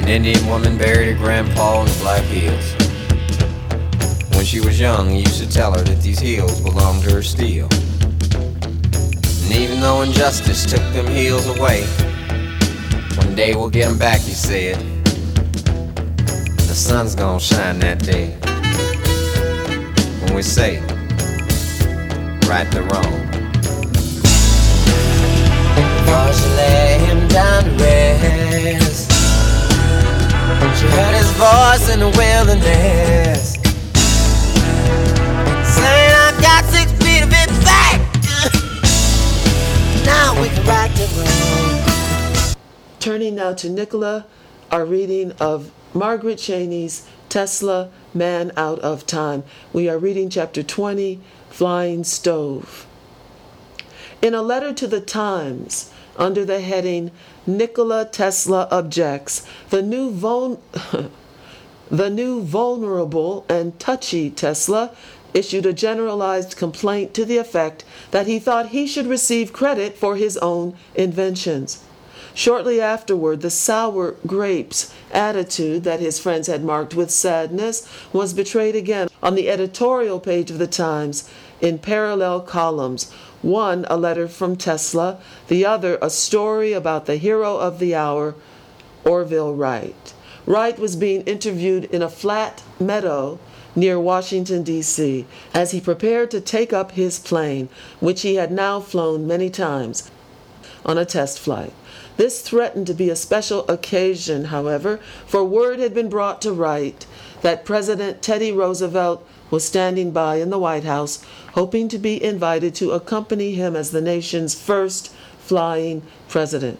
Indian woman buried her grandpa in his black heels. When she was young, he used to tell her that these heels belonged to her still. And even though injustice took them heels away, one day we'll get them back, he said. The sun's gonna shine that day when we say, right the wrong. Before she lay him down to rest, she heard his voice in the wilderness, saying, I've got 6 feet of it back. Now we can right the wrong. Turning now to Nicola, our reading of Margaret Cheney's Tesla, Man Out of Time. We are reading chapter 20, Flying Stove. In a letter to the Times, under the heading, Nikola Tesla Objects, the new vulnerable and touchy Tesla issued a generalized complaint to the effect that he thought he should receive credit for his own inventions. Shortly afterward, the sour grapes attitude that his friends had marked with sadness was betrayed again on the editorial page of the Times in parallel columns, one a letter from Tesla, the other a story about the hero of the hour, Orville Wright. Wright was being interviewed in a flat meadow near Washington, D.C., as he prepared to take up his plane, which he had now flown many times, on a test flight. This threatened to be a special occasion, however, for word had been brought to Wright that President Teddy Roosevelt was standing by in the White House, hoping to be invited to accompany him as the nation's first flying president.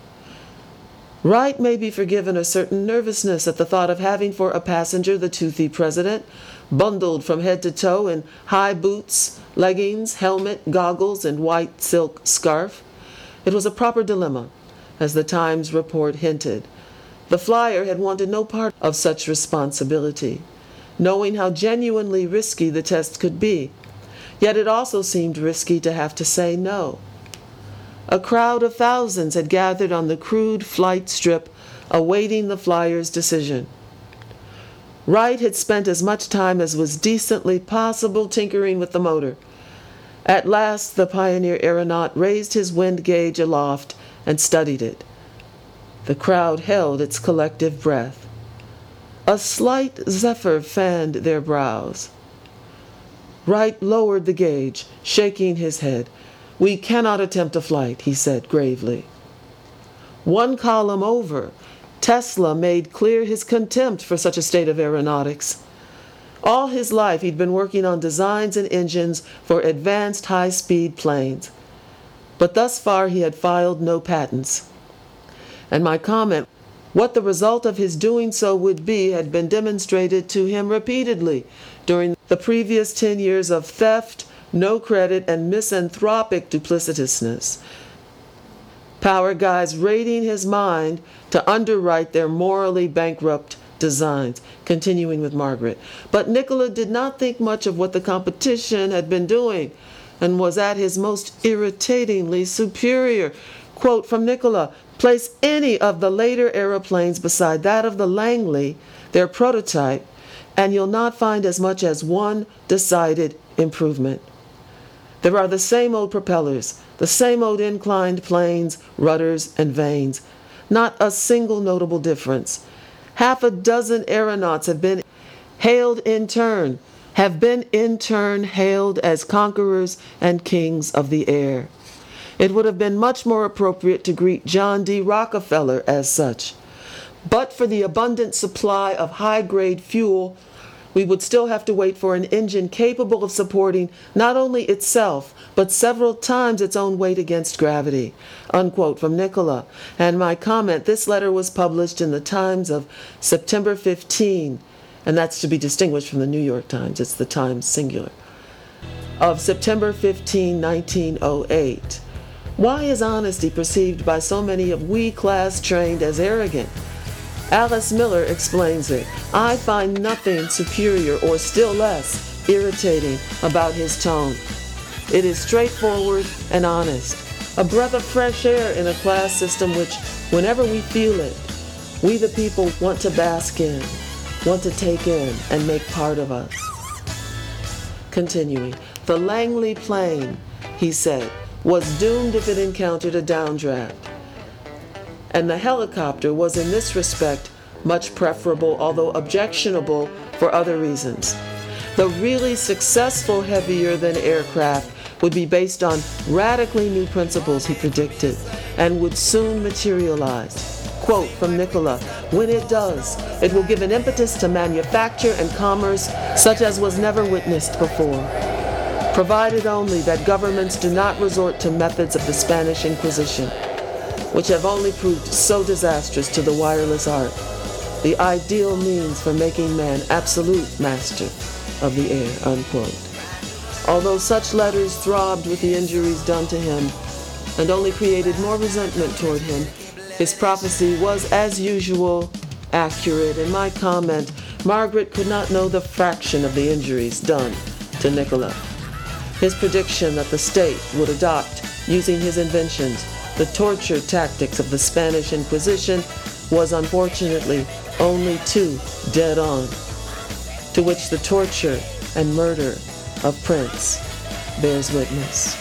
Wright may be forgiven a certain nervousness at the thought of having for a passenger the toothy president, bundled from head to toe in high boots, leggings, helmet, goggles, and white silk scarf. It was a proper dilemma, as the Times report hinted. The flyer had wanted no part of such responsibility, knowing how genuinely risky the test could be. Yet it also seemed risky to have to say no. A crowd of thousands had gathered on the crude flight strip, awaiting the flyer's decision. Wright had spent as much time as was decently possible tinkering with the motor. At last, the pioneer aeronaut raised his wind gauge aloft and studied it. The crowd held its collective breath. A slight zephyr fanned their brows. Wright lowered the gauge, shaking his head. "We cannot attempt a flight," he said gravely. One column over, Tesla made clear his contempt for such a state of aeronautics. All his life he'd been working on designs and engines for advanced high-speed planes. But thus far he had filed no patents. And my comment, what the result of his doing so would be, had been demonstrated to him repeatedly during the previous 10 years of theft, no credit, and misanthropic duplicitousness. Power guys raiding his mind to underwrite their morally bankrupt designs. Continuing with Margaret. But Nikola did not think much of what the competition had been doing, and was at his most irritatingly superior. Quote from Nikola, "Place any of the later aeroplanes beside that of the Langley, their prototype, and you'll not find as much as one decided improvement. There are the same old propellers, the same old inclined planes, rudders, and vanes. Not a single notable difference. Half a dozen aeronauts have been in turn hailed as conquerors and kings of the air. It would have been much more appropriate to greet John D. Rockefeller as such. But for the abundant supply of high-grade fuel, we would still have to wait for an engine capable of supporting not only itself, but several times its own weight against gravity." Unquote from Nikola. And my comment, this letter was published in the Times of September 15, and that's to be distinguished from the New York Times, it's the Times singular, of September 15, 1908. Why is honesty perceived by so many of we class trained as arrogant? Alice Miller explains it. "I find nothing superior or still less irritating about his tone. It is straightforward and honest, a breath of fresh air in a class system which, whenever we feel it, we the people want to bask in, want to take in and make part of us. Continuing, the Langley plane, he said, was doomed if it encountered a downdraft. And the helicopter was in this respect much preferable, although objectionable for other reasons. The really successful heavier-than aircraft would be based on radically new principles, he predicted, and would soon materialize. Quote from Nikola, "When it does, it will give an impetus to manufacture and commerce such as was never witnessed before, provided only that governments do not resort to methods of the Spanish Inquisition, which have only proved so disastrous to the wireless art, the ideal means for making man absolute master of the air," unquote. Although such letters throbbed with the injuries done to him and only created more resentment toward him, his prophecy was, as usual, accurate. In my comment, Margaret could not know the fraction of the injuries done to Nikola. His prediction that the state would adopt, using his inventions, the torture tactics of the Spanish Inquisition was unfortunately only too dead on, to which the torture and murder of Prince bears witness.